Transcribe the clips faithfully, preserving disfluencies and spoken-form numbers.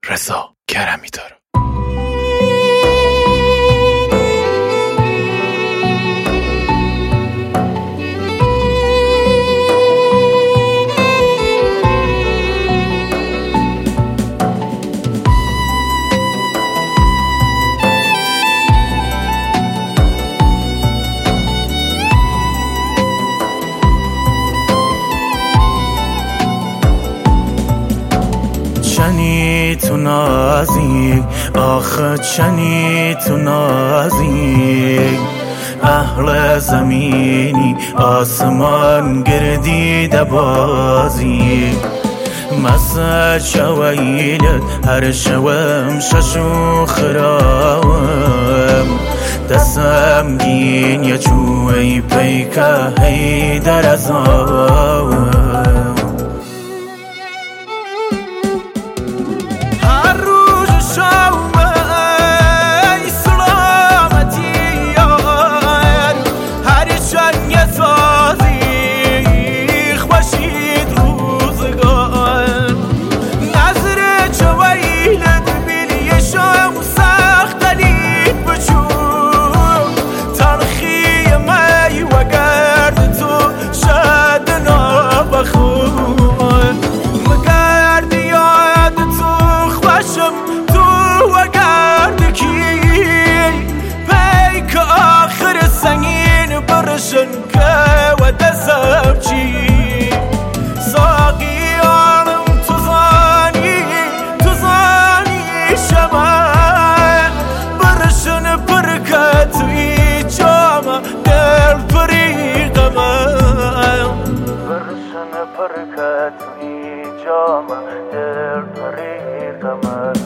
رضا کرمی داره. چنی تو نازی آخه چنی تو نازی اهل زمینی آسمان گردیده بازی مسا شویلت هر شوم ششو خراوم دستم گین یا چوی پیکه هی در ازاوم شنكا ودسبجي ساقي عالم تزاني تزاني شمال برشن بركات إيجامة دل فريق مال برشن بركات إيجامة دل فريق مال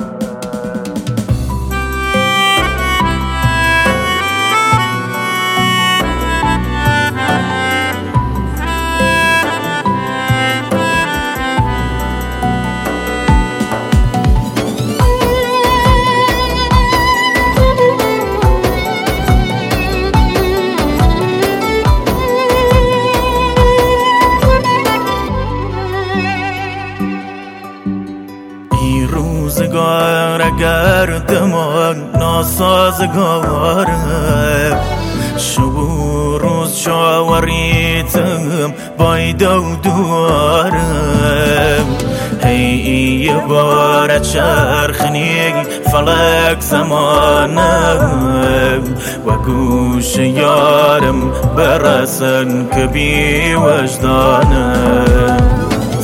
روزگار اگر دمان ناسازگاره شب روز شاوریتم بایدو دوارم هی یه بار چرخنی فلک زمانم و گوش یارم برسن که بی وجدانم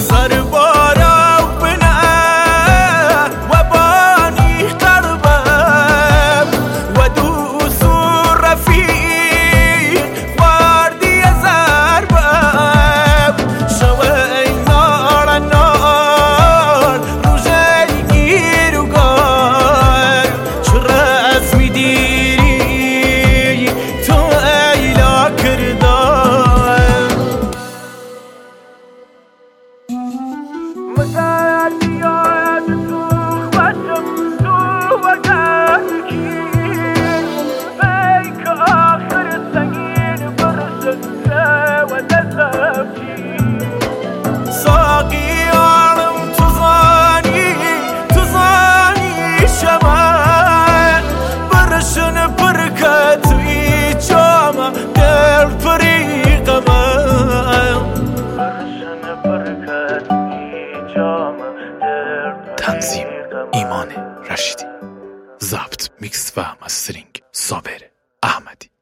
تنظیم ایمان رشیدی، ضبط میکس و مسترینگ صابر احمدی.